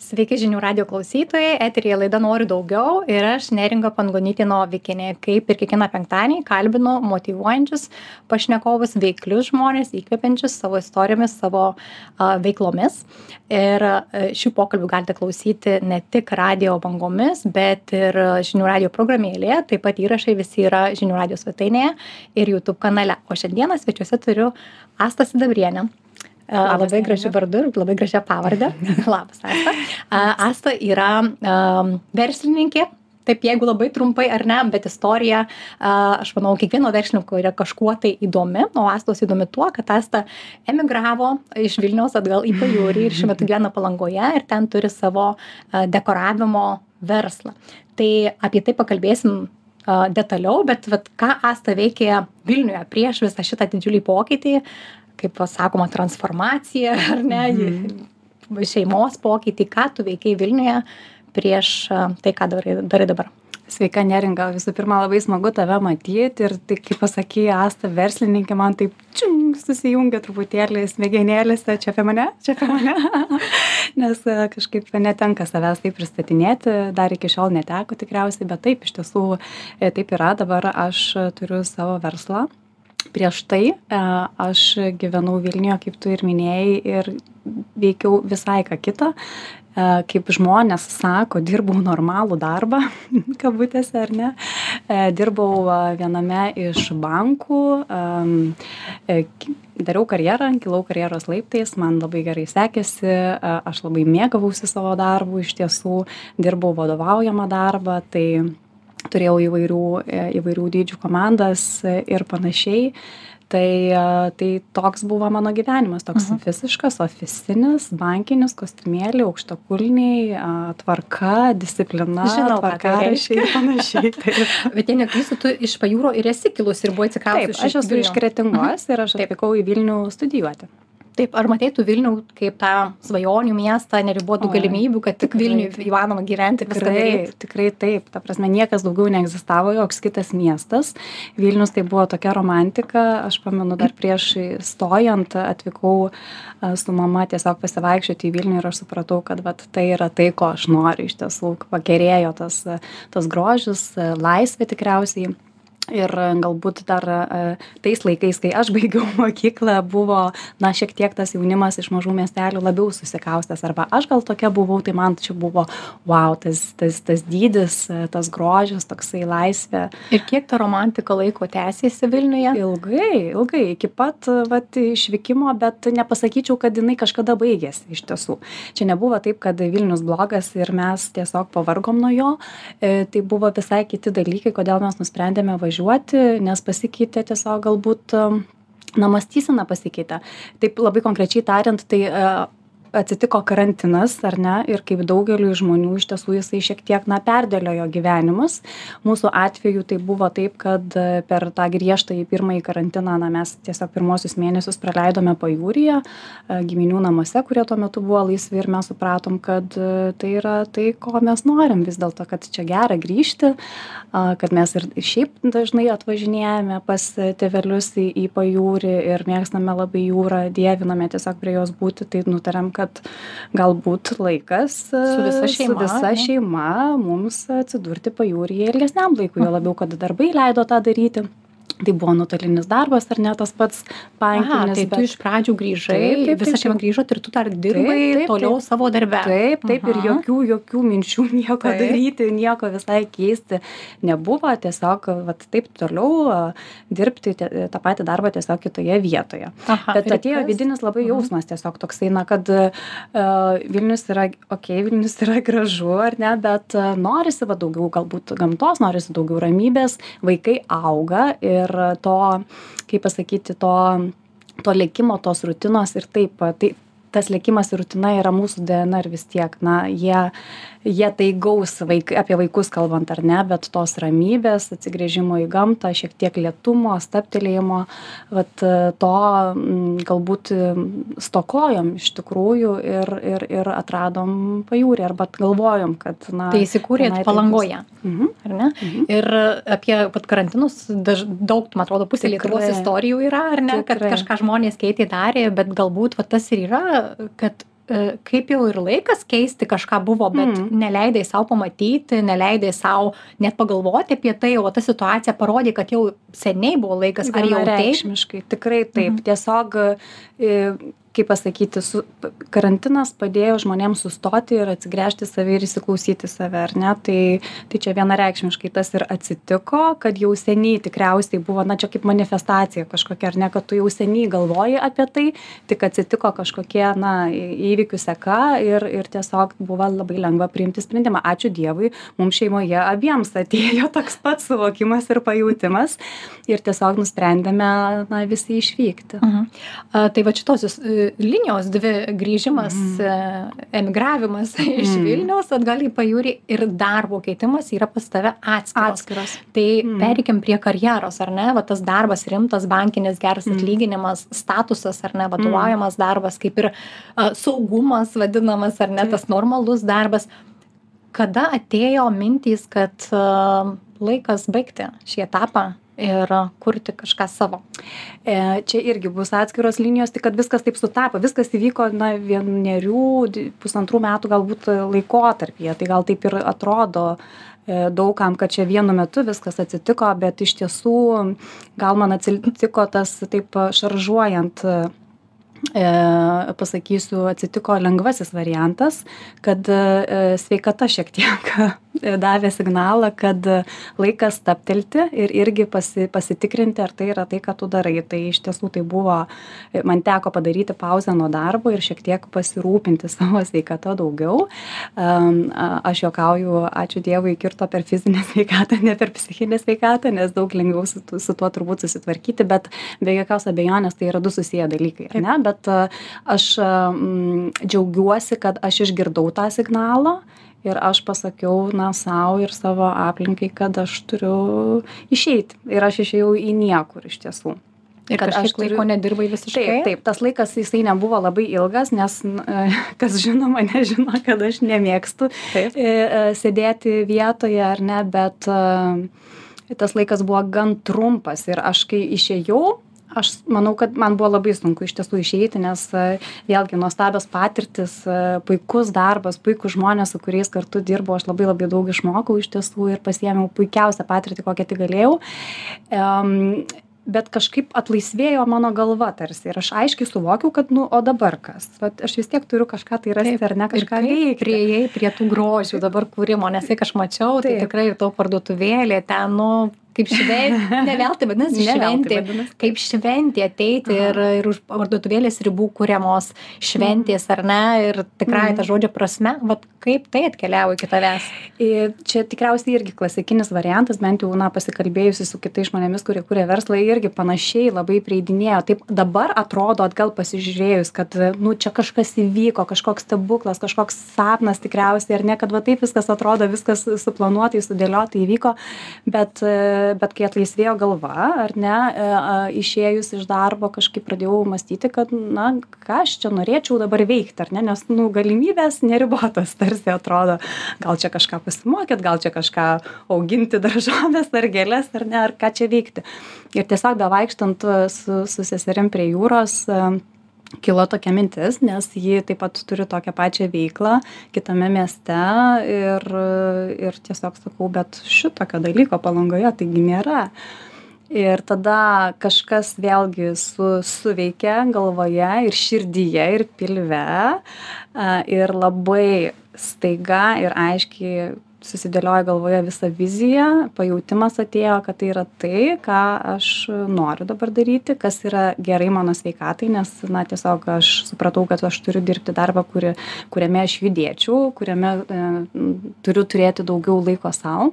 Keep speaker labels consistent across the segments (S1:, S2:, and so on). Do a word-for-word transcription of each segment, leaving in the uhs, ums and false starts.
S1: Sveiki žinių radio klausytojai, eteryje laida Noriu daugiau ir aš Neringa Pangonytė Novikinė, kaip ir kiekvieną penktadienį kalbinu motyvuojančius pašnekovus, veiklius žmonės, įkvepiančius savo istorijomis, savo a, veiklomis. Ir a, šių pokalbių galite klausyti ne tik radio bangomis, bet ir žinių radio programėlėje, taip pat įrašai visi yra žinių radio svetainėje ir YouTube kanale. O šiandieną svečiuose turiu Astą Sidabrienę.
S2: Labas,
S1: labai gražiu vardu ir labai gražia pavarde. Labas, Asta. Asta yra um, verslininkė, taip jeigu labai trumpai ar ne, bet istorija, uh, aš manau, kiekvieno verslininko yra kažkuo tai įdomi, o Astos įdomi tuo, kad Asta emigravo iš Vilniaus atgal į Pajūrį ir šiuo metu gyvena Palangoje ir ten turi savo uh, dekoravimo verslą. Tai apie tai pakalbėsim uh, detaliau, bet vat, ką Asta veikė Vilniuje prieš visą šitą didžiulį pokytį, kaip sakoma, transformacija, ar ne, mm. šeimos pokytį, ką tu veikiai Vilniuje prieš tai, ką darai, darai dabar.
S2: Sveika, Neringa, visų pirma, labai smagu tave matyti ir tai, kaip pasakė Asta, verslininkė, man taip čiung, susijungia truputėlį smegenėlėse, čia apie mane, čia apie mane, nes kažkaip netenka savęs taip pristatinėti, dar iki šiol neteko tikriausiai, bet taip, iš tiesų taip yra, dabar aš turiu savo verslą. Prieš tai aš gyvenau Vilniuje, kaip tu ir minėjai, ir veikiau visai ką kitą. Kaip žmonės sako, dirbau normalų darbą, kabutėse ar ne. Dirbau viename iš bankų, dariau karjerą, kilau karjeros laiptais, man labai gerai sekėsi, aš labai mėgavausi savo darbu, iš tiesų dirbau vadovaujamą darbą, tai turėjau įvairių, įvairių dydžių komandas ir panašiai. Tai, tai toks buvo mano gyvenimas, toks uh-huh. visiškas, ofisinis, bankinis, kostiumėlį, aukštakulniai, tvarka, disciplina, tvarkaraščiai ir panašiai.
S1: Bet jei neklystu, tu iš Pajūro ir esi kilus ir buvai atsikrausius.
S2: Taip, aš esu iš Kretingos uh-huh. ir aš atvykau į Vilnių studijuoti.
S1: Taip, ar matei tu Vilnių kaip tą svajonių miestą, neribotų galimybių, kad tik Vilniui įmanoma gyventi, viską daryti?
S2: Tikrai taip, ta prasme, niekas daugiau neegzistavo, joks kitas miestas. Vilnius tai buvo tokia romantika, aš pamenu dar prieš stojant atvykau su mama tiesiog pasivaikščioti į Vilnių ir aš supratau, kad vat, tai yra tai, ko aš noriu, iš tiesų pagerėjo tas, tas grožis, laisvė tikriausiai. Ir galbūt dar tais laikais, kai aš baigiau mokyklą, buvo, na, šiek tiek tas jaunimas iš mažų miestelių labiau susikaustęs. Arba aš gal tokia buvau, tai man čia buvo, wow, tas, tas, tas dydis, tas grožis, toksai laisvė.
S1: Ir kiek ta romantika laiko tęsėsi Vilniuje?
S2: Ilgai, ilgai, iki pat vat, išvykimo, bet nepasakyčiau, kad jinai kažkada baigėsi iš tiesų. Čia nebuvo taip, kad Vilnius blogas ir mes tiesiog pavargom nuo jo. E, tai buvo visai kiti dalykai, kodėl mes nusprendėme važiuoti. Nes pasikeitė tiesiog galbūt, na, mąstysena pasikeitė. Taip labai konkrečiai tariant, tai atsitiko karantinas, ar ne, ir kaip daugeliu žmonių iš tiesų jisai šiek tiek, na, perdėliojo gyvenimus. Mūsų atveju tai buvo taip, kad per tą griežtąjį pirmąjį karantiną, na, mes tiesiog pirmosius mėnesius praleidome Pajūryje, giminių namuose, kurie tuo metu buvo laisvi ir mes supratom, kad tai yra tai, ko mes norim vis dėlto, kad čia gera grįžti, kad mes ir šiaip dažnai atvažinėjame pas tėvelius į, į Pajūrį ir mėgstame labai jūrą, dieviname tiesiog prie jos būti, tai nutarėm, kad galbūt laikas
S1: su visa šeima,
S2: su visa šeima mums atsidurti Pajūryje ilgesniam laikui, jo labiau, kad darbai leido tą daryti. Tai buvo nuotolinis darbas, ar ne tas pats bankinis.
S1: Aha, tai bet... tu iš pradžių grįžai, taip, taip, visą šeimą grįžot ir tu dar dirbai taip, taip, toliau taip, savo darbę.
S2: Taip, taip, Aha. ir jokių, jokių minčių nieko taip. daryti, nieko visai keisti nebuvo, tiesiog vat, taip toliau dirbti tą patį darbą tiesiog kitoje vietoje.
S1: Aha,
S2: bet atėjo kas? Vidinis labai jausmas tiesiog toksai, na, kad uh, Vilnius yra, okei, okay, Vilnius yra gražu, ar ne, bet uh, norisi va, daugiau galbūt gamtos, norisi daugiau ramybės, vaikai auga ir Ir to, kaip pasakyti, to, to lėkimo, tos rutinos ir taip, tai, tas lėkimas ir rutina yra mūsų D N R vis tiek, na, jie, jie tai gaus, vaik, apie vaikus kalbant ar ne, bet tos ramybės, atsigrėžimo į gamtą, šiek tiek lėtumo, staptelėjimo, vat, to m, galbūt stokojom iš tikrųjų ir, ir, ir atradom Pajūrį, arba galvojom, kad, na...
S1: Tai įsikūrėt Palangoje,
S2: mhm.
S1: ar ne?
S2: Mhm.
S1: Ir apie pat karantinus daž, daug, man atrodo, pusė Lietuvos istorijų yra, ar ne? Tikrai. Kad kažką žmonės keitė darė, bet galbūt va, tas ir yra, kad e, kaip jau ir laikas keisti kažką buvo, bet
S2: Mm.
S1: neleidai savo pamatyti, neleidai savo net pagalvoti apie tai, o ta situacija parodė, kad jau seniai buvo laikas, ar jau tai?
S2: Vienareikšmiškai, tikrai taip.
S1: Mhm.
S2: Tiesiog, e, kaip pasakyti, su, karantinas padėjo žmonėms sustoti ir atsigręžti save ir įsiklausyti save, ar ne? Tai, tai čia vienareikšmiškai tas ir atsitiko, kad jau seniai tikriausiai buvo, na čia kaip manifestacija kažkokia, ar ne, kad tu jau seniai galvoji apie tai, tik atsitiko kažkokie, na, įvykių seka ir, ir tiesiog buvo labai lengva priimti sprendimą. Ačiū Dievui, mums šeimoje abiems atėjo toks pats suvokimas ir pajautimas ir tiesiog nusprendėme, na, visi išvykti.
S1: Mhm. A, tai va šitosios e, linijos dvi grįžimas, e, emigravimas iš Vilniaus atgal į pajūrį ir darbo keitimas yra pas tave atskiros.
S2: Atskiros.
S1: Tai pereikim prie karjeros, ar ne? Va tas darbas rimtas, bankinis, geras atlyginimas, statusas, ar ne? Vadovaujamas darbas, kaip ir a, saugumas vadinamas, ar ne? Tas normalus darbas. Kada atėjo mintys, kad a, laikas baigti šį etapą ir a, kurti kažką savo?
S2: E, čia irgi bus atskiros linijos, tik kad viskas taip sutapo. Viskas įvyko, na, vienerių, di- pusantrų metų galbūt laikotarpyje. Tai gal taip ir atrodo e, daugam, kad čia vienu metu viskas atsitiko, bet iš tiesų gal man atsitiko tas taip šaržuojant, e, pasakysiu, atsitiko lengvasis variantas, kad e, sveikata šiek tiek davė signalą, kad laikas staptelti ir irgi pasi, pasitikrinti, ar tai yra tai, ką tu darai. Tai iš tiesų tai buvo, man teko padaryti pauzę nuo darbo ir šiek tiek pasirūpinti savo sveikata daugiau. Um, aš juokauju, ačiū Dievui, kirto per fizinę sveikatą, ne per psichinę sveikatą, nes daug lengviau su, su tuo turbūt susitvarkyti, bet be jokios abejonės tai yra du susiję dalykai, ar ne? Bet uh, aš um, džiaugiuosi, kad aš išgirdau tą signalą. Ir aš pasakiau, na, savo ir savo aplinkai, kad aš turiu išeiti. Ir aš išėjau į niekur iš tiesų.
S1: Ir
S2: Kad
S1: kažkiek
S2: aš turiu-
S1: laiko nedirbai visiškai?
S2: Taip, taip, tas laikas jisai nebuvo labai ilgas, nes n- kas žino mane, žino, kad aš nemėgstu
S1: Taip.
S2: e, e, sėdėti vietoje ar ne, bet e, tas laikas buvo gan trumpas ir aš kai išėjau, aš manau, kad man buvo labai sunku iš tiesų išeiti, nes e, vėlgi nuostabios patirtis, e, puikus darbas, puikus žmonės, su kuriais kartu dirbu, aš labai labai daug išmokau iš tiesų ir pasiėmiau puikiausią patirtį, kokią tik galėjau. Um, bet kažkaip atlaisvėjo mano galva tarsi ir aš aiškiai suvokiau, kad, nu, o dabar kas? Vat aš vis tiek turiu kažką tai rasti, ar ne, kažką veikti.
S1: Prieėjai prie tų grožių dabar kūrimo, nes kiek aš mačiau, tai
S2: Taip.
S1: tikrai to parduotuvėlė ten, nu, kaip šventė, ne veltui vadinasi
S2: Ne veltui
S1: šventė,
S2: vadinasi.
S1: kaip šventė ateiti ir, ir už parduotuvėlės ribų kūriamos šventės, ar ne, ir tikrai tą žodžio prasme, vat kaip tai atkeliavo iki tavęs.
S2: Ir čia tikriausiai irgi klasikinis variantas, bent jau, na, pasikalbėjusi su kitais žmonėmis, kurie kūrė verslą, irgi panašiai labai prieidinėjo. Taip dabar atrodo atgal pasižiūrėjus, kad, nu, čia kažkas įvyko, kažkoks stebuklas, kažkoks sapnas tikriausiai, ar ne, kad va taip viskas atrodo, viskas suplanuotai, sudėliotai įvyko, bet, bet kai atlaisvėjo galva, ar ne, e, a, išėjus iš darbo kažkaip pradėjau mąstyti, kad, na, ką aš čia norėčiau dabar veikti, ar ne, nes, nu, galimybės neribotos tarsi atrodo, gal čia kažką pasimokyt, gal čia kažką auginti daržovės ar gėlės, ar ne, ar ką čia veikti. Ir tiesiog bevaikštant su, su seserim prie jūros, e, kilo tokia mintis, nes ji taip pat turi tokią pačią veiklą kitame mieste ir, ir tiesiog sakau, bet šitokio dalyko Palangoje taigi nėra. Ir tada kažkas vėlgi su, suveikia galvoje ir širdyje ir pilve a, ir labai staiga ir aiškiai susidėlioja galvoje visą viziją, pajautimas atėjo, kad tai yra tai, ką aš noriu dabar daryti, kas yra gerai mano sveikatai, nes, na, tiesiog aš supratau, kad aš turiu dirbti darbą, kuri, kuriame aš judėčiau, kuriame e, turiu turėti daugiau laiko savo.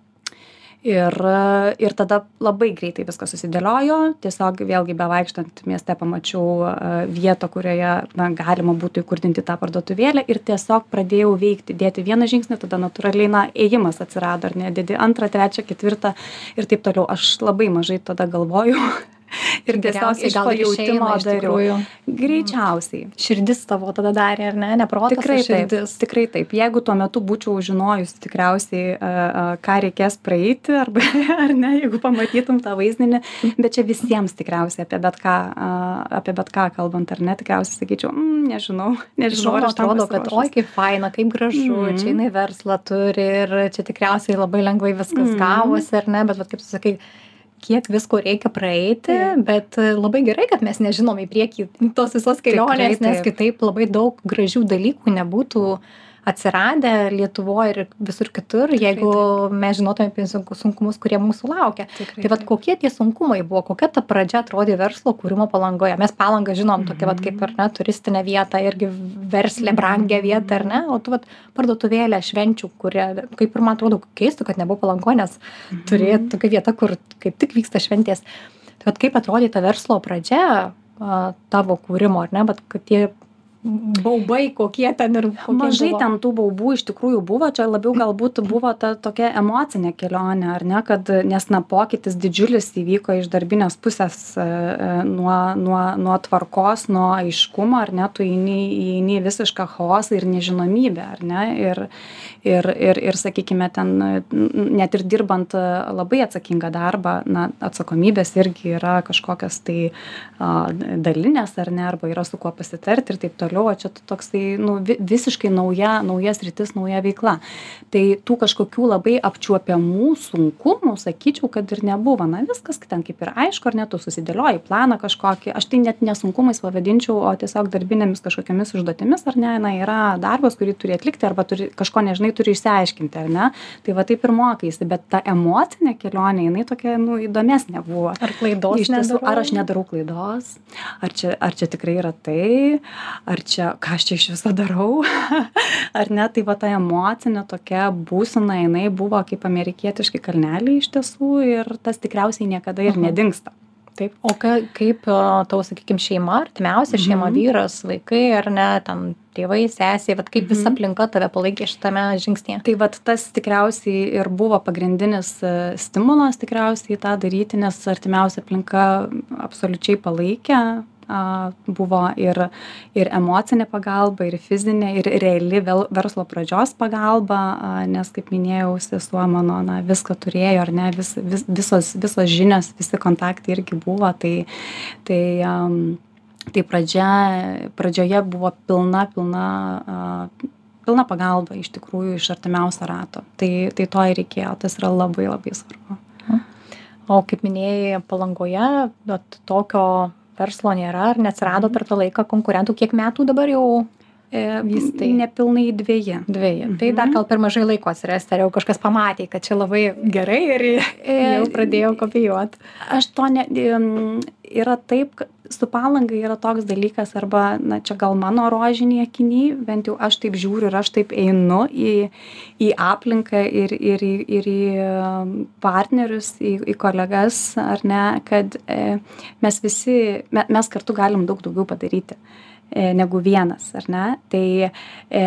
S2: Ir, ir tada labai greitai viskas susidėliojo, tiesiog vėlgi bevaikštant mieste pamačiau vietą, kurioje, na, galima būtų įkurdinti tą parduotuvėlę ir tiesiog pradėjau veikti, dėti vieną žingsnį, tada natūraliai, na, ėjimas atsirado, ar ne, dėti antrą, trečią, ketvirtą ir taip toliau. Aš labai mažai tada galvojau Ir tiesiog iš pajautimo dariau. Greičiausiai.
S1: Širdis tavo tada darė, ar ne? Ne protas,
S2: tikrai
S1: o širdis.
S2: Taip, tikrai taip. Jeigu tuo metu būčiau žinojus tikriausiai, ką reikės praeiti, arba, ar ne, jeigu pamatytum tą vaizdinį, bet čia visiems tikriausiai apie bet ką, apie bet ką kalbant, ar ne, tikriausiai sakyčiau, mm, nežinau, nežinau,
S1: ar aš atrodo, kad oi, kaip faina, kaip gražu, mm. čia jinai verslą turi ir čia tikriausiai labai lengvai viskas mm. gavosi, ar ne, bet vat, kaip tu sakai, kiek visko reikia praeiti, taip. Bet labai gerai, kad mes nežinom į priekį tos visos kelionės, tikrai, nes kitaip labai daug gražių dalykų nebūtų atsiradę Lietuvoje ir visur kitur, jeigu taip. Mes žinotume apie sunkumus, kurie mūsų laukia. Tikrai, tai vat kokie tie sunkumai buvo, kokia ta pradžia atrodė verslo kūrimo Palangoje. Mes Palangą žinom, tokia vat kaip ar ne, turistinė vieta, irgi verslė, brangia vieta, ar ne, o tu vat parduotuvėlė švenčių, kurie, kaip ir man atrodo, keista, kad nebuvo Palangoje, nes mhm. turėjo tokia vieta, kur kaip tik vyksta šventės. Tai vat kaip atrodė ta verslo pradžia a, tavo kūrimo, ar ne, bet kad tie baubai kokie ten ir
S2: mažai buvo. Ten tų baubų iš tikrųjų buvo, čia labiau galbūt buvo ta tokia emocinė kelionė, ar ne, kad nes na pokytis didžiulis įvyko iš darbinės pusės e, nuo, nuo, nuo tvarkos, nuo aiškumo, ar ne, tu įeini, įeini visišką chaosą ir nežinomybę, ar ne, ir, ir, ir, ir sakykime ten, net ir dirbant labai atsakingą darbą, na, atsakomybės irgi yra kažkokios tai a, dalinės, ar ne, arba yra su kuo pasitarti ir taip toliau. O čia toksai nu, visiškai nauja, nauja sritis, nauja veikla. Tai tų kažkokių labai apčiuopiamų sunkumų, sakyčiau, kad ir nebuvo. Na viskas ten kaip ir aišku, ar ne, tu susidėlioji planą kažkokį. Aš tai net nesunkumais pavadinčiau, o tiesiog darbinėmis kažkokiamis užduotimis, ar ne, na, yra darbas, kurį turi atlikti, arba turi, kažko nežinai, turi išsiaiškinti, ar ne. Tai va taip ir mokaisi, bet ta emocinė kelionė, jinai tokia, nu, įdomesnė buvo.
S1: Ar klaidos
S2: nedarau? Ar aš nedarau klaidos? Ar čia, ar čia tikrai yra tai? Ar čia, ką aš čia iš viso darau, ar ne, tai va ta emocinė tokia būsena, jinai buvo kaip amerikietiški kalneliai iš tiesų ir tas tikriausiai niekada ir nedingsta.
S1: Taip. O ka, kaip tavo, sakykime, šeima, artimiausia šeima, mm-hmm. vyras, vaikai, ar ne, ten tėvai, sesė, vat kaip visa aplinka tave palaikė šitame žingsnėje?
S2: Tai vat tas tikriausiai ir buvo pagrindinis stimulas tikriausiai tą daryti, nes artimiausia aplinka absoliučiai palaikė. Buvo ir, ir emocinė pagalba, ir fizinė, ir reali verslo pradžios pagalba, nes, kaip minėjau, sesuo mano, na, viską turėjo, ar ne, vis, vis, visos, visos žinios, visi kontaktai irgi buvo, tai, tai, um, tai pradžia, pradžioje buvo pilna, pilna, uh, pilna pagalba iš tikrųjų iš artimiausio rato. Tai, tai to ir reikėjo, tas yra labai, labai svarbu.
S1: O kaip minėjai, Palangoje, tokio verslo nėra, ar neatsirado per tą laiką konkurentų, kiek metų dabar jau vystai?
S2: Nepilnai dveji.
S1: Dveji. Mhm. Tai dar gal per mažai laiko atsirasti, ar jau kažkas pamatė, kad čia labai gerai ir jau pradėjau kopijuoti.
S2: Aš to ne, yra taip, kad su Palanga yra toks dalykas, arba, na, čia gal mano rožiniai akiniai, bent jau aš taip žiūriu ir aš taip einu į, į aplinką ir, ir, į, ir į partnerius, į, į kolegas, ar ne, kad e, mes visi, me, mes kartu galim daug daugiau padaryti e, negu vienas, ar ne, tai e,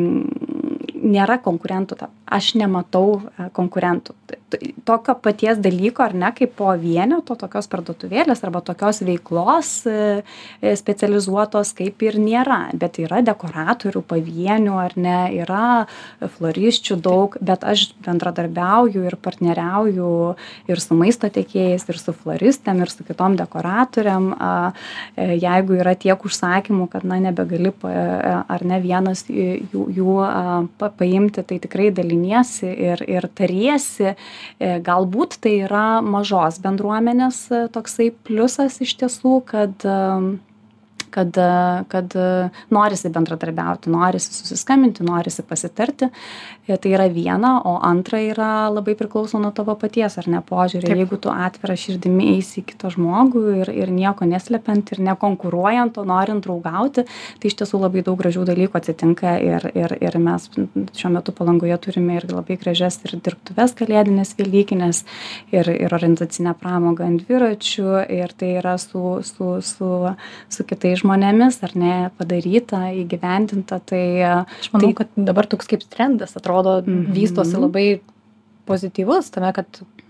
S2: nėra konkurentų, aš nematau konkurentų. Tokio paties dalyko, ar ne, kaip po vieneto, tokios parduotuvėlės arba tokios veiklos specializuotos kaip ir nėra, bet yra dekoratorių pavienių, ar ne, yra florisčių daug, bet aš bendradarbiauju ir partneriauju ir su maisto tiekėjais, ir su floristėm, ir su kitom dekoratoriam. Jeigu yra tiek užsakymų, kad, na, nebegali, ar ne, vienas jų, jų paimti, tai tikrai daliniesi ir, ir tariesi. Galbūt tai yra mažos bendruomenės toksai pliusas iš tiesų, kad kad, kad norisi bendradarbiauti, norisi susiskambinti, norisi pasitarti. Tai yra viena, o antra yra labai priklauso nuo tavo paties, ar ne, požiūrį. Jeigu tu atvira širdimi eisi į kitą žmogų ir, ir nieko neslepiant ir nekonkuruojant, o norint draugauti, tai iš tiesų labai daug gražių dalykų atsitinka ir, ir, ir mes šiuo metu Palangoje turime ir labai gražias ir dirbtuves kalėdinės, velykinės ir, ir orientacinę pramogą ant dviračių ir tai yra su, su, su, su kitais žmonėmis, ar ne, padaryta, įgyvendinta. Tai
S1: aš manau,
S2: tai,
S1: kad dabar toks kaip trendas atrodo mm-hmm. vystosi labai pozityvus tame, kad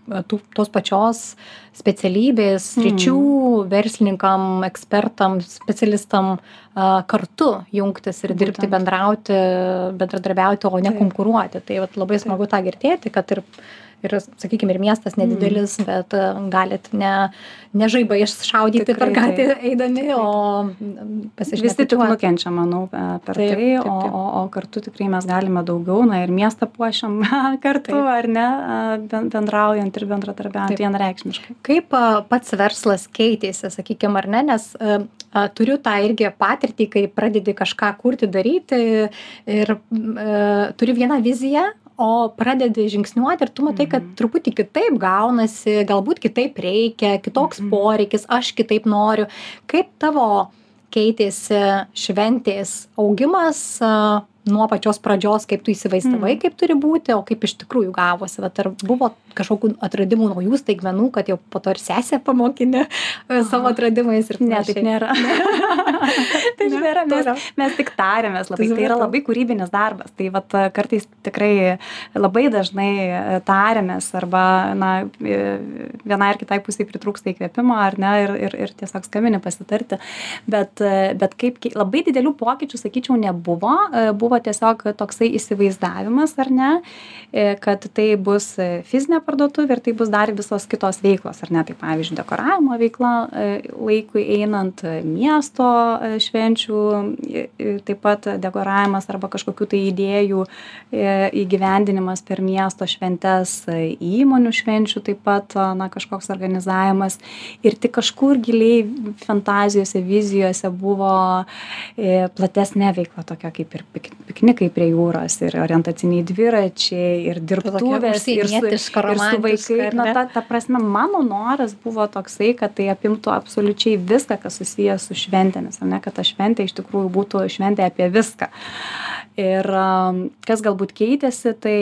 S1: tų, tos pačios specialybės, sričių mm. verslininkam, ekspertam, specialistam a, kartu jungtis ir dirbti, Būtent. bendrauti, bendradarbiauti, o ne Taip. konkuruoti. Tai vat, labai smagu Taip. tą girdėti, kad ir ir, sakykime, ir miestas nedidelis, mm. bet uh, galit ne, ne žaibai iššaudyti Tikrai, per gatį eidami, o pasišnekėti.
S2: Visi tik nukenčia, manau, per taip, tai, taip, taip. O, o, o kartu tikrai mes galime daugiau, na ir miestą puošiam kartu, taip. ar ne, bendraujant ir bendradarbiaujant vienareikšmiškai.
S1: Kaip uh, pats verslas keitėsi, sakykime, ar ne, nes uh, uh, turiu tą irgi patirtį, kai pradedi kažką kurti, daryti ir uh, turi vieną viziją, o pradedi žingsniuoti ir tu matai, kad truputį kitaip gaunasi, galbūt kitaip reikia, kitoks mm-hmm. poreikis, aš kitaip noriu. Kaip tavo keitėsi šventės augimas uh, nuo pačios pradžios, kaip tu įsivaizdavai, mm. kaip turi būti, o kaip iš tikrųjų gavosi? Vat, ar buvo kažkokių atradimų naujų staigmenų, kad jau po to ir sesė pamokinė savo atradimais ir
S2: ne, taip nėra.
S1: taip
S2: ne,
S1: nėra,
S2: mes, mes tik tarėmės labai. Tai yra labai kūrybinis darbas. Tai vat, kartais tikrai labai dažnai tarėmės arba na, vienai ar kitai pusiai pritrūksta įkvėpimo ar ne ir, ir, ir tiesiog skambini pasitarti. Bet, bet kaip labai didelių pokyčių, sakyčiau, nebuvo. Buvo tiesiog toksai įsivaizdavimas, ar ne, kad tai bus fizinė parduotuvė ir tai bus dar visos kitos veiklos, ar ne, tai pavyzdžiui, dekoravimo veikla laikui einant, miesto švenčių, taip pat dekoravimas arba kažkokių tai idėjų įgyvendinimas per miesto šventes, įmonių švenčių taip pat, na, kažkoks organizavimas ir tik kažkur giliai fantazijose, vizijose buvo platesnė veikla tokia kaip ir piknikai prie jūros ir orientaciniai dviračiai ir dirbtuvės ir su, ir su vaikai. Na, ta, ta prasme, mano noras buvo toksai, kad tai apimtų absoliučiai viską, kas susijęs su šventėmis, ne, kad ta šventė iš tikrųjų būtų šventė apie viską. Ir kas galbūt keitėsi, tai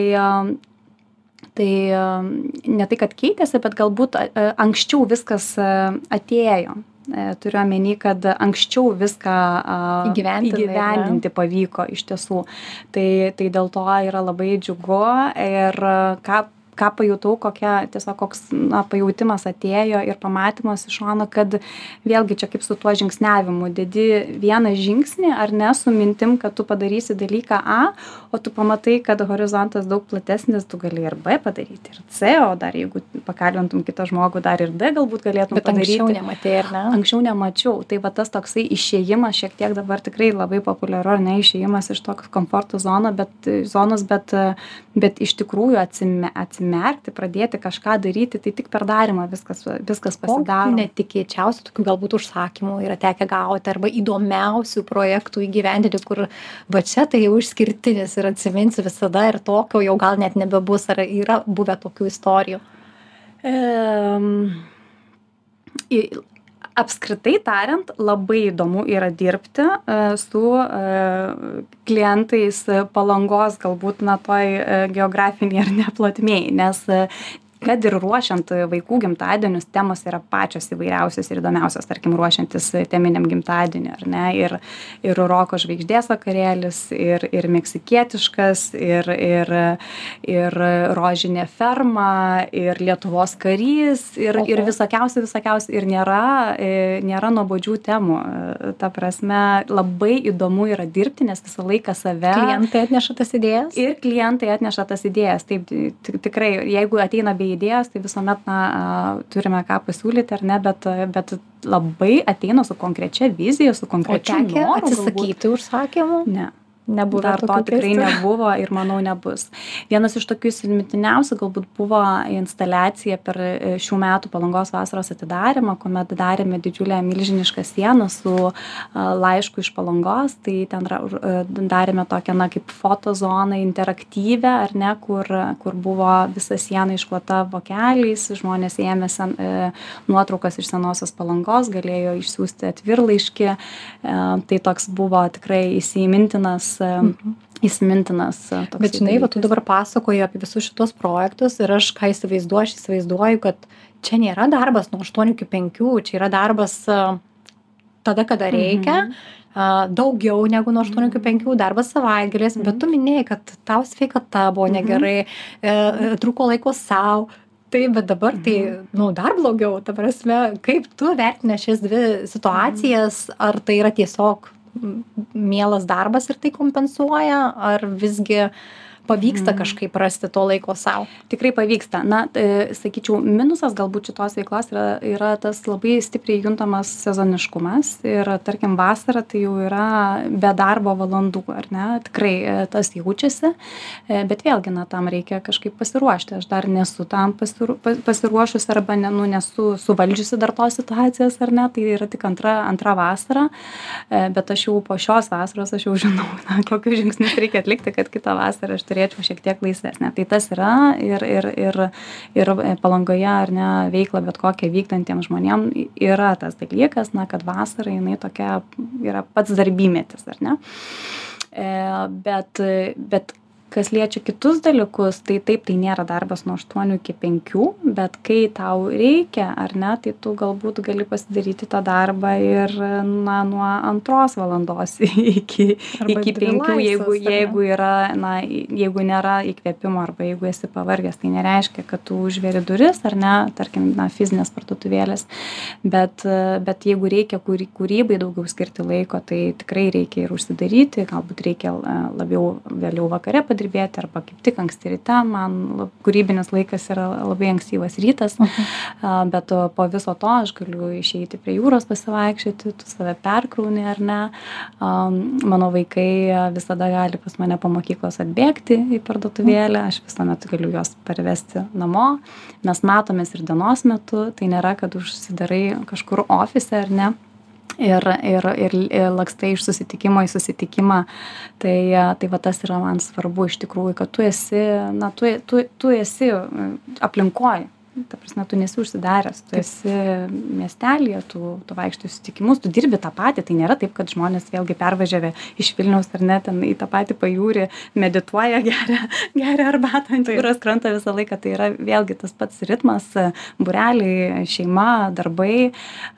S2: tai ne tai, kad keitėsi, bet galbūt anksčiau viskas atėjo. Turiu omeny, kad anksčiau viską įgyvendinti pavyko iš tiesų. Tai, tai dėl to yra labai džiugu ir ką, ką pajutau, kokia tiesiog koks na, pajautimas atėjo ir pamatymas iš šono, kad vėlgi čia kaip su tuo žingsniavimu, dedi vieną žingsnį ar ne su mintim, kad tu padarysi dalyką A, o tu pamatai, kad horizontas daug platesnis, tu gali ir B padaryti, ir C, o dar jeigu pakalbintum kitą žmogų, dar ir D galbūt galėtum
S1: Bet
S2: padaryti.
S1: Bet anksčiau nematė, ar ne?
S2: Anksčiau nemačiau. Tai va tas toksai išėjimas šiek tiek dabar tikrai labai populiaru, ar ne, išėjimas iš tokios komforto zono, bet, zonos, bet, bet iš tikrųjų atsime, atsimerkti, pradėti kažką daryti, tai tik per darymą viskas, viskas pasidaro.
S1: Kokių netikėčiausių tokių galbūt užsakymų yra tekę gauti arba įdomiausių projektų įgyvendinti, kur va čia tai jau išskirtinis ir atsiminsiu visada ir tokio jau gal net nebebus, ar yra buvę tokių istorijų?
S2: Um, apskritai tariant, labai įdomu yra dirbti uh, su uh, klientais Palangos, galbūt na toj uh, geografinėje ar neplotmėj, nes uh, kad ir ruošiant vaikų gimtadienius, temos yra pačios įvairiausios ir įdomiausios, tarkim, ruošiantis teminiam gimtadieniu, ar ne, ir, ir roko žvaigždės vakarėlis, ir, ir meksikietiškas, ir, ir, ir rožinė ferma, ir Lietuvos karys, ir, ir visokiausi, visokiausi, ir nėra, nėra nuobodžių temų. Ta prasme, labai įdomu yra dirbti, nes visą laiką save...
S1: Klientai atneša tas idėjas?
S2: Ir klientai atneša tas idėjas. Taip, tikrai, jeigu ateina be idėjos, tai visuomet na, turime ką pasiūlyti, ar ne, bet, bet labai ateina su konkrečia vizija, su konkrečiu noru.
S1: Atsisakyti užsakymų?
S2: Ne.
S1: Nebuvo
S2: Dar to tikrai
S1: keistų.
S2: nebuvo ir manau nebus. Vienas iš tokių įsimintiniausių galbūt buvo instaliacija per šių metų Palangos vasaros atidarymą, kuomet darėme didžiulę milžinišką sieną su uh, laišku iš Palangos. Tai ten uh, darėme tokią na, kaip fotozoną interaktyvę, ar ne, kur, kur buvo visa siena išklota vokeliais, žmonės ėmė sen, uh, nuotraukas iš senosios Palangos, galėjo išsiųsti atvirlaiškį. Uh, tai toks buvo tikrai įsimintinas Mhm. įsimintinas toks.
S1: Bet žinai, va, tu dabar pasakoji apie visus šitos projektus ir aš ką įsivaizduoju, aš įsivaizduoju, kad čia nėra darbas nuo aštuonių iki penkių, čia yra darbas uh, tada, kada reikia, mhm. uh, daugiau negu nuo aštuonių iki penkių, darbas savaitgalės, mhm. bet tu minėjai, kad tau sveikata buvo negerai, mhm. uh, trūko laiko sau. Taip, bet dabar tai, nu, dar blogiau, ta prasme, kaip tu vertini šias dvi situacijas, ar tai yra tiesiog m, mielas darbas ir tai kompensuoja, ar visgi pavyksta kažkaip rasti to laiko savo?
S2: Tikrai pavyksta. Na, e, sakyčiau, minusas galbūt šitos veiklos yra, yra tas labai stipriai juntamas sezoniškumas ir, tarkim, vasara tai jau yra be darbo valandų, ar ne? Tikrai e, tas jaučiasi, e, bet vėlgi, na, tam reikia kažkaip pasiruošti. Aš dar nesu tam pasiru, pasiruošus arba ne, nu, nesu suvaldžiusi dar tos situacijos, ar ne? Tai yra tik antra, antra vasara, e, bet aš jau po šios vasaros aš jau žinau, na, kokius žingsnius reikia atlikti, kad kitą vasarą aš turėčiau šiek tiek laisvesnę. Tai tas yra ir, ir, ir, ir Palangoje, ar ne, veikla bet kokia vykdantiems žmonėm yra tas dalykas, na, kad vasara jinai tokia yra pats darbymetis, ar ne. E, bet, bet kas liečia kitus dalykus, tai taip, tai nėra darbas nuo aštuonių iki penkių, bet kai tau reikia, ar ne, tai tu galbūt gali pasidaryti tą darbą ir, na, nuo antros valandos iki, iki penkių, jeigu, jeigu yra, na, jeigu nėra įkvėpimo arba jeigu esi pavargęs, tai nereiškia, kad tu užveri duris, ar ne, tarkim, na, fizinės parduotuvėlės, bet, bet jeigu reikia kūrybai daugiau skirti laiko, tai tikrai reikia ir užsidaryti, galbūt reikia labiau vėliau vakare padaryti, dirbėti arba kaip tik anksti ryte, man lab, kūrybinis laikas yra labai ankstyvas rytas, uh-huh. bet po viso to aš galiu išeiti prie jūros pasivaikščioti, tu save perkrauni ar ne. Um, mano vaikai visada gali pas mane po mokyklos atbėgti į parduotuvėlę, aš visuomet galiu juos parvesti namo, mes matomės ir dienos metu, tai nėra, kad užsidarai kažkur ofise ar ne. Ir, ir, ir, ir lakstai iš susitikimo į susitikimą, tai, tai va tas yra man svarbu iš tikrųjų, kad tu esi, na, tu, tu, tu esi aplinkoj. Ta prasme, tu nesi užsidaręs, tu esi miestelėje, tu, tu vaikštai susitikimus, tu dirbi tą patį, tai nėra taip, kad žmonės vėlgi pervažiavę iš Vilniaus ar net ten į tą patį pajūrį, medituoja, geria, geria arbatą ant jūros kranto visą laiką, tai yra vėlgi tas pats ritmas, būreliai, šeima, darbai,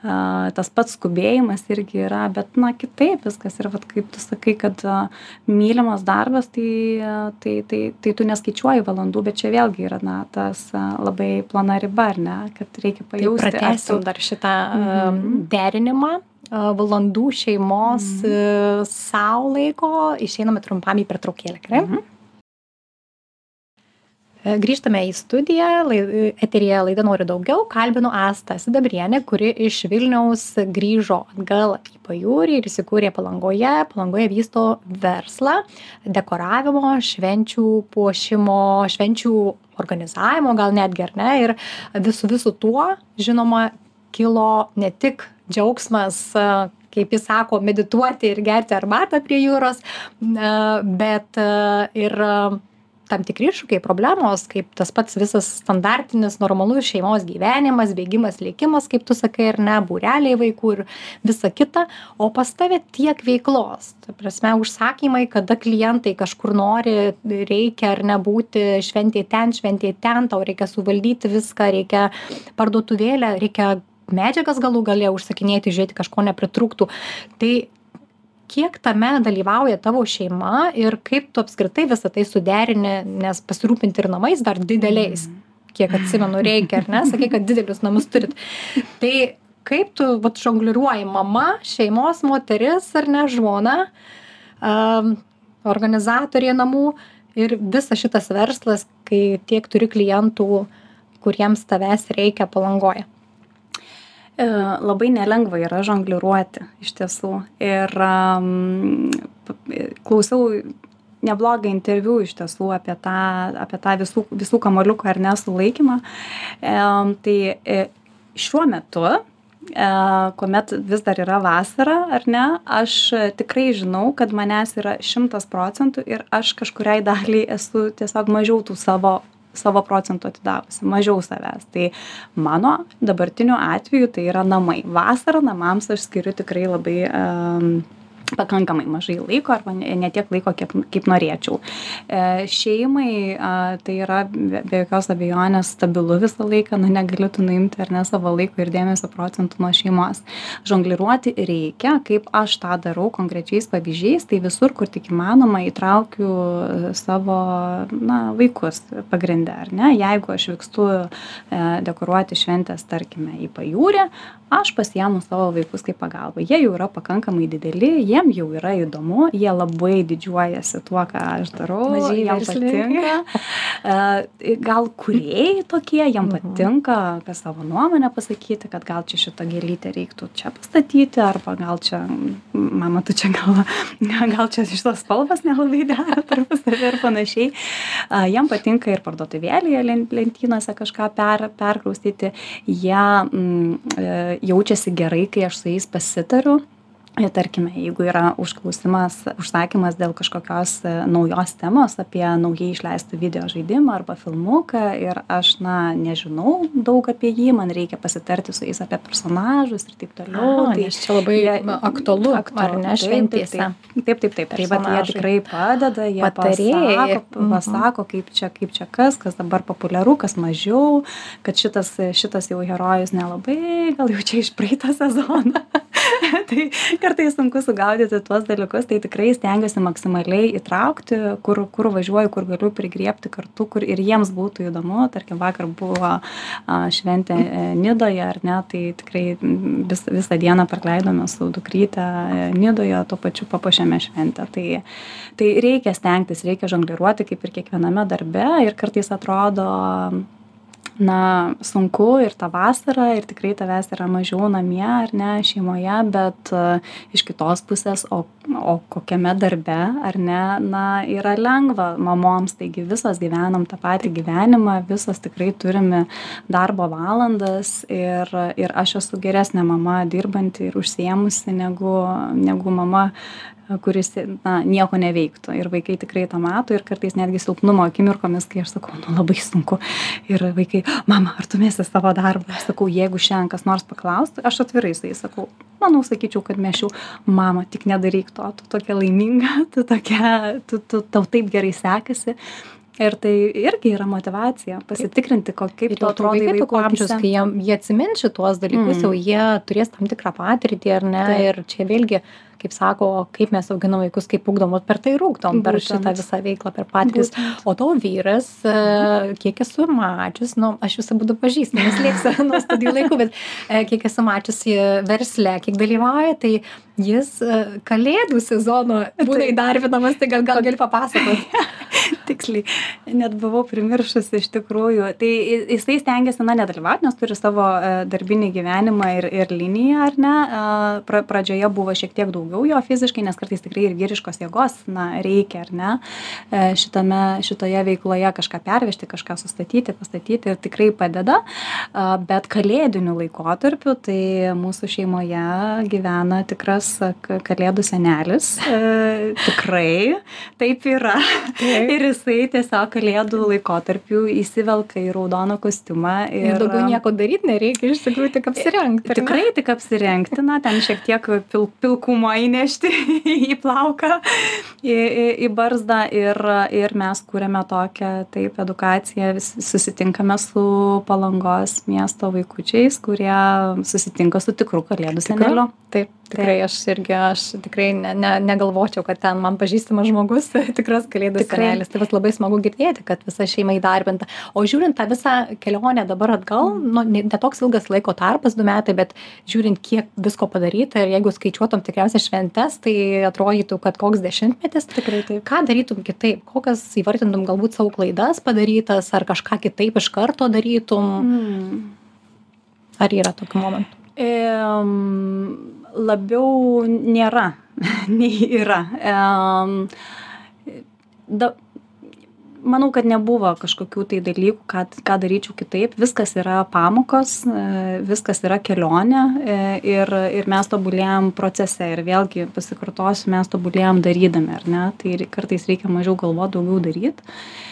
S2: tas pats skubėjimas irgi yra, bet, na, kitaip viskas yra, vat, kaip tu sakai, kad mylimas darbas, tai, tai, tai, tai tu neskaičiuoji valandų, bet čia vėlgi yra, na, tas labai plana riba, ar ne, kad reikia pajausti.
S1: Tai pratęsim tu... dar šitą mm-hmm. derinimą, valandų šeimos mm-hmm. savo laiko, išeiname trumpam į pertraukėlę, gerai? Mm-hmm. Grįžtame į studiją, eteryje laida Noriu daugiau, kalbinu Astą Sidabrienę, kuri iš Vilniaus grįžo atgal į pajūrį ir įsikūrė Palangoje. Palangoje vysto verslą, dekoravimo, švenčių puošimo, švenčių organizavimo, gal netgi ar ne, ir visų visų tuo, žinoma, kilo ne tik džiaugsmas, kaip jis sako, medituoti ir gerti arbatą prie jūros, bet ir tam tikri iššūkiai, problemos, kaip tas pats visas standartinis normalus šeimos gyvenimas, bėgimas, lėkimas, kaip tu sakai, ir ne, būreliai vaikų ir visa kita, o pas tave tiek veiklos. Ta prasme, užsakymai, kada klientai kažkur nori, reikia ar nebūti šventėj ten, šventėj ten, tau reikia suvaldyti viską, reikia parduotuvėlę, reikia medžiagas galų galę užsakinėti, žiūrėti, kažko nepritrūktų. Tai kiek tame dalyvauja tavo šeima ir kaip tu apskritai visą tai suderini, nes pasirūpinti ir namais dar dideliais, kiek atsimenu reikia, ar ne, sakai, kad didelius namus turit. Tai kaip tu vat, žongliruoji mama, šeimos moteris ar ne, žmona, um, organizatorė namų ir visas šitas verslas, kai tiek turi klientų, kuriems tavęs reikia Palangoje?
S2: Labai nelengva yra žongliruoti iš tiesų. Ir um, klausiau neblogą interviu iš tiesų apie tą, apie tą visų, visų kamaliukų ar nesulaikymą. Um, tai šiuo metu, uh, kuomet vis dar yra vasara, ar ne, aš tikrai žinau, kad manęs yra šimtas procentų ir aš kažkuriai daliai esu tiesiog mažiau tų savo savo procentų atidavusi, mažiau savęs. Tai mano dabartiniu atveju tai yra namai. Vasarą namams aš skiriu tikrai labai um, pakankamai mažai laiko arba ne ne tiek laiko, kiek, kaip norėčiau. E, šeimai a, tai yra be, be jokios abejonės stabilu visą laiką, na negalėtų nuimti ar ne savo laiko ir dėmesio procentų nuo šeimos. Žongliruoti reikia, kaip aš tą darau konkrečiais pavyzdžiais, tai visur, kur tik įmanoma, įtraukiu savo na, vaikus pagrindę, ar ne? Jeigu aš vykstu e, dekoruoti šventės, tarkime, į pajūrį, aš pasiemu savo vaikus kaip pagalbą. Jie jau yra pakankamai dideli, jiem jau yra įdomu, jie labai didžiuojasi tuo, ką aš darau,
S1: Mažiai
S2: jiem patinka. E, gal kūrėjai tokie, jiem patinka apie savo nuomonę pasakyti, kad gal čia šitą gėlytę reiktų čia pastatyti, arba gal čia, mama, tu čia gal, gal čia šitos spalvas nelabai dera tarp savęs ir panašiai. E, jiem patinka ir parduotuvėlėje lentynose kažką per, perkraustyti. Jie mm, e, jaučiasi gerai, kai aš su jais pasitariu. Tarkime, jeigu yra užklausimas, užsakymas dėl kažkokios naujos temos apie naujai išleistų video žaidimą arba filmuką ir aš, na, nežinau daug apie jį, man reikia pasitarti su jais apie personažus ir taip toliau.
S1: Aha, tai čia labai jie, aktualu, aktualu, ar ne, šventėse.
S2: Taip, taip, taip, taip. Tai vat jie tikrai padeda, jie pasako, pasako kaip, čia, kaip čia kas, kas dabar populiaru, kas mažiau, kad šitas, šitas jau herojus nelabai, gal jau čia iš praeitą sezoną. Tai kartais sunku sugaudyti tuos dalykus, tai tikrai stengiuosi maksimaliai įtraukti, kur, kur važiuoju, kur galiu prigriebti kartu, kur ir jiems būtų įdomu. Tarkim, vakar buvo šventė Nidoje, ar ne, tai tikrai vis, visą dieną praleidome su dukryte Nidoje, tuo pačiu papuošėme šventę. Tai, tai reikia stengtis, reikia žongliruoti kaip ir kiekviename darbe ir kartais atrodo, na, sunku ir tą vasarą ir tikrai tavęs yra mažiau namie ar ne, šeimoje, bet uh, iš kitos pusės, o, o kokiame darbe, ar ne, na, yra lengva mamoms, taigi visos gyvenam tą patį gyvenimą, visos tikrai turime darbo valandas ir, ir aš esu geresnė mama dirbanti ir užsiėmusi negu, negu mama, kuris, na, nieko neveiktų. Ir vaikai tikrai tą mato ir kartais netgi silpnumo akimirkomis, kai aš sakau, nu labai sunku. Ir vaikai, mama, ar tu mėsi savo darbą? Aš sakau, jeigu šiandien kas nors paklaustų, aš atvirai su jais sakau, manau, sakyčiau, kad mešiau, mama, tik nedaryk to, tu tokia laiminga, tu tokia, tu, tu, tau taip gerai sekasi. Ir tai irgi yra motyvacija pasitikrinti, ko, kaip tu atrodai vaikų
S1: amžius, kai jie, jie atsimins šitos dalykus, mm. jau jie turės tam tikrą patirtį, ar ne, tai. Ir čia vėlgi, kaip sako, kaip mes auginam vaikus, kaip ugdom, per tai ir ugdom, per šitą visą veiklą, per patirtis. O tavo vyras, kiek esu mačius, nu, aš visą būdu pažįstu, neslėksiu nuo studijų laikų, bet kiek esu mačius versle, kiek dalyvauja, tai jis kalėdų sezono būna įdarbinamas, tai gal, gal gali papasakoti.
S2: Tiksliai, net buvau primiršusi iš tikrųjų. Tai jisai stengiasi, na, nedalyvauti, nes turi savo darbinį gyvenimą ir, ir liniją, ar ne. Pra, pradžioje buvo šiek tiek daugiau jo fiziškai, nes kartais tikrai ir vyriškos jėgos, na, reikia, ar ne, šitame, šitoje veikloje kažką pervežti, kažką sustatyti, pastatyti ir tikrai padeda. Bet kalėdiniu laikotarpiu, tai mūsų šeimoje gyvena tikras kalėdų senelis. Tikrai, taip yra. Taip. Ir jisai tiesiog kalėdų laikotarpiu įsivelka į raudoną kostiumą. Ir,
S1: ir daugiau nieko daryti nereikia, iš tikrųjų tik apsirengti.
S2: Tikrai tik apsirengti, na, ten šiek tiek pil, pilkumo įnešti į plauką, į, į, į barzdą ir, ir mes kūrėme tokią, taip, edukaciją, susitinkame su Palangos miesto vaikučiais, kurie susitinka su tikru kalėdų seneliu.
S1: Taip. Tikrai aš irgi, aš tikrai ne, ne, negalvočiau, kad ten man pažįstamas žmogus, tikras kalėdų senelis. Tai vat labai smagu girdėti, kad visa šeima įdarbinta. O žiūrint tą visą kelionę dabar atgal, nu, ne, ne toks ilgas laiko tarpas, du metai, bet žiūrint, kiek visko padaryta ir jeigu skaičiuotum tikriausiai šventes, tai atrodytų, kad koks dešimtmetis.
S2: Tikrai taip.
S1: Ką darytum kitaip? Kokias įvardintum galbūt savo klaidas padarytas, ar kažką kitaip iš karto darytum? Mm. Ar yra tokių momentų?
S2: Um, labiau nėra, nei yra. Um, da, manau, kad nebuvo kažkokių tai dalykų, ką, ką daryčiau kitaip. Viskas yra pamokos, viskas yra kelionė ir, ir mes tobulėjam procese. Ir vėlgi pasikartosiu, mes tobulėjam darydami, ar ne? Tai kartais reikia mažiau galvoti, daugiau daryti.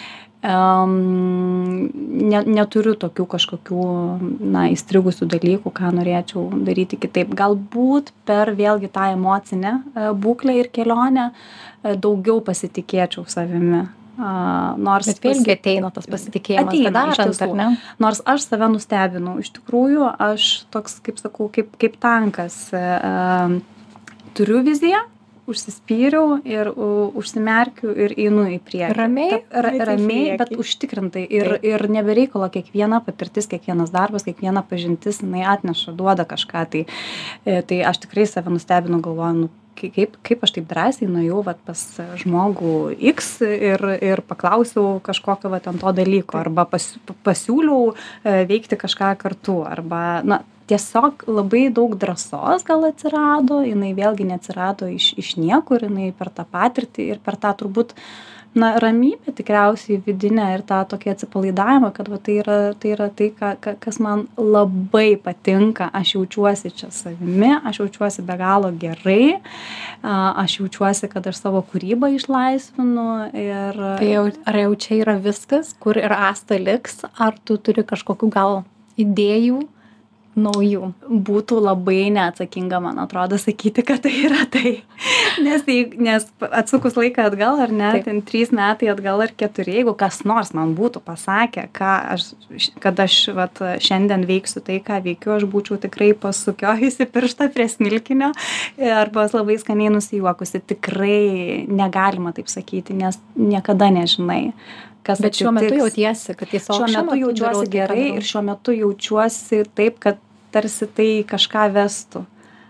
S2: Um, ne, neturiu tokių kažkokių, na, įstrigusių dalykų, ką norėčiau daryti kitaip. Galbūt per vėlgi tą emocinę būklę ir kelionę daugiau pasitikėčiau savimi. Uh, nors
S1: Bet vėlgi ateina tas pasitikėjimas,
S2: ateina,
S1: darant, ar ne?
S2: Nors aš save nustebinau. Iš tikrųjų, aš toks, kaip sakau, kaip, kaip tankas. Uh, turiu viziją, užsispyriau ir uh, užsimerkiu ir einu į priekį.
S1: Ramiai?
S2: Ta, ra, ramiai, bet užtikrintai. Ir, ir nebereikalo kiekviena patirtis, kiekvienas darbas, kiekviena pažintis, jinai atneša, duoda kažką. Tai, tai aš tikrai save nustebinu, galvoju, nu, kaip, kaip aš taip drąsiai nuėjau vat, pas žmogų X ir, ir paklausiau kažkokio vat, ant to dalyko, arba pas, pasiūliau veikti kažką kartu, arba, na, tiesiog labai daug drąsos gal atsirado, jinai vėlgi neatsirado iš, iš niekur, jinai per tą patirtį ir per tą turbūt, na, ramybę tikriausiai vidinę ir tą tokį atsipalaidavimą, kad va, tai yra tai, yra tai ką, kas man labai patinka, aš jaučiuosi čia savimi, aš jaučiuosi be galo gerai, aš jaučiuosi, kad aš savo kūrybą išlaisvinu ir...
S1: Tai jau, ar jau čia yra viskas, kur ir Asta liks, ar tu turi kažkokių gal idėjų naujų?
S2: Būtų labai neatsakinga, man atrodo, sakyti, kad tai yra tai. Nes, nes atsukus laiką atgal, ar ne, Taip. ten trys metai atgal ar keturi, jeigu kas nors man būtų pasakę, ką aš, kad aš vat, šiandien veiksiu tai, ką veikiu, aš būčiau tikrai pasukiojusi pirštą prie smilkinio arba labai skaniai nusijuokusi. Tikrai negalima taip sakyti, nes niekada nežinai. Kas
S1: Bet šiuo metu jautiesi, kad tiesiog
S2: šiuo metu jaučiuosi gerai ir šiuo metu jaučiuosi taip, kad tarsi tai kažką vestų.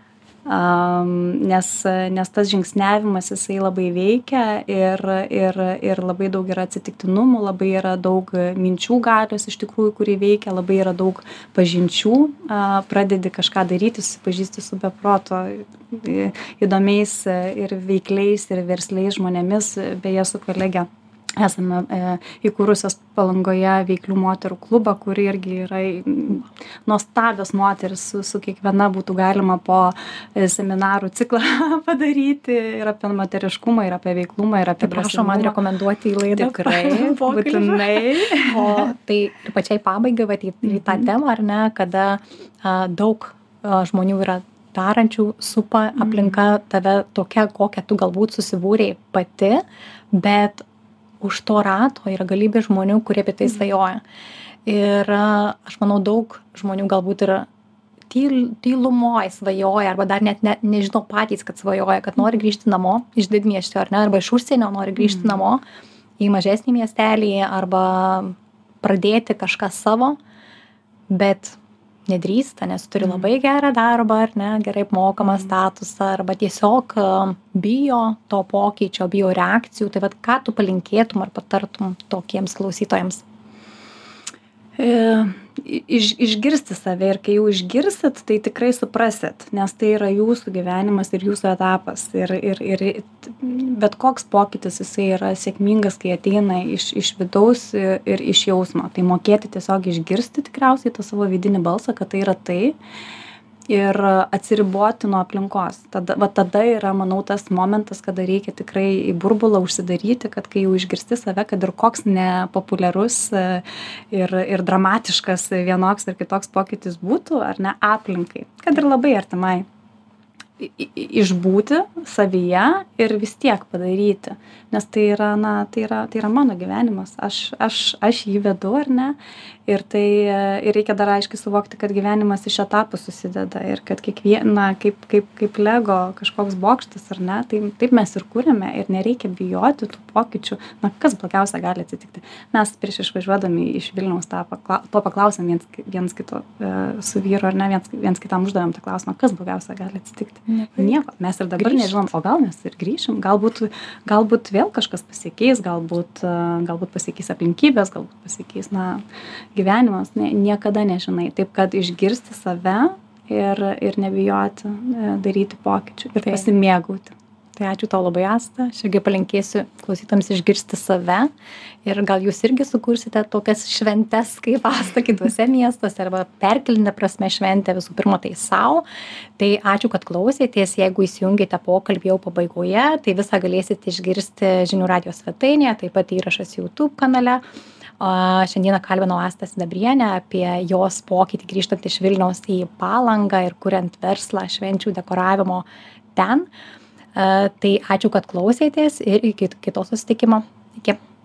S2: Um, nes, nes tas žingsniavimas jisai labai veikia ir, ir, ir labai daug yra atsitiktinumų, labai yra daug minčių galios iš tikrųjų, kurį veikia, labai yra daug pažinčių, uh, pradedi kažką daryti, susipažįsti su beproto įdomiais ir veikliais ir versliais žmonėmis, beje su kolege. Esame e, įkūrusios Palangoje veiklių moterų klubą, kur irgi yra nuostabios moteris, su, su kiekviena būtų galima po e, seminarų ciklą padaryti ir apie moteriškumą, ir apie veiklumą, ir apie
S1: prašau man rekomenduoti į laidą.
S2: Tikrai, būtinai.
S1: O tai ir pačiai pabaigai, va, į, į tą temą, ar ne, kada a, daug a, žmonių yra darančių, supa aplinka tave tokia, kokią tu galbūt susibūrei pati, bet už to rato yra galybė žmonių, kurie apie tai svajoja. Ir aš manau, daug žmonių galbūt yra tyl, tylumoj svajoja, arba dar net ne, nežino patys, kad svajoja, kad nori grįžti namo iš didmiesčio, ar ne, arba iš užsienio nori grįžti mm. namo į mažesnį miestelį, arba pradėti kažką savo, bet nedrįsta, nes turi labai gerą darbą, ar ne, gerai mokamą statusą, arba tiesiog bijo to pokyčio, bijo reakcijų. Tai vat, ką tu palinkėtum ar patartum tokiems klausytojams?
S2: E, iš, išgirsti save ir kai jau išgirsit, tai tikrai suprasit, nes tai yra jūsų gyvenimas ir jūsų etapas. Ir, ir, ir bet koks pokytis jisai yra sėkmingas, kai ateina iš, iš vidaus ir, ir iš jausmo. Tai mokėti tiesiog išgirsti tikriausiai tą savo vidinį balsą, kad tai yra tai. Ir atsiriboti nuo aplinkos. Tada, va tada yra, manau, tas momentas, kada reikia tikrai į burbulą užsidaryti, kad kai jau išgirsti save, kad ir koks nepopuliarus ir, ir dramatiškas vienoks ir kitoks pokytis būtų, ar ne, aplinkai, kad ir labai artimai, išbūti savyje ir vis tiek padaryti. Nes tai yra, na, tai yra, tai yra mano gyvenimas. Aš, aš, aš jį vedu, ar ne? Ir tai ir reikia dar aiškiai suvokti, kad gyvenimas iš etapų susideda ir kad kiekviena, kaip, kaip, kaip Lego kažkoks bokštas, ar ne? Tai, taip mes ir kūrėme ir nereikia bijoti tų pokyčių. Na, kas blogiausia gali atsitikti? Mes prieš išvažiuodami iš Vilniaus tą pakla, to paklausėm viens, viens kito e, su vyru, ar ne? Viens, viens kitam uždavėm tą klausimą, kas blogiausia gali atsitikti? Nepavyk. Nieko. Mes ir dabar Grįžt. nežinom, o gal mes ir grįšim, galbūt, galbūt vėl kažkas pasikeis, galbūt, galbūt pasikeis aplinkybės, galbūt pasikeis, na, gyvenimas, ne, niekada nežinai. Taip, kad išgirsti save ir, ir nebijoti daryti pokyčių ir tai. pasimėgauti. Tai ačiū tau labai, Asta.
S1: Aš irgi palinkėsiu klausytams išgirsti save ir gal jūs irgi sukursite tokias šventes kaip Asta kituose miestuose arba perkeline prasme šventę visų pirma tai sau. Tai ačiū, kad klausėtės. Jeigu įsijungėte pokalbį jau pabaigoje, tai visą galėsite išgirsti žinių radijo svetainėje, taip pat įrašas YouTube kanale. O šiandieną kalbinau Astą Sidabrienę apie jos pokytį grįžtant iš Vilniaus į Palangą ir kuriant verslą švenčių dekoravimo ten. Tai ačiū, kad klausėtės ir iki kito susitikimo. Iki.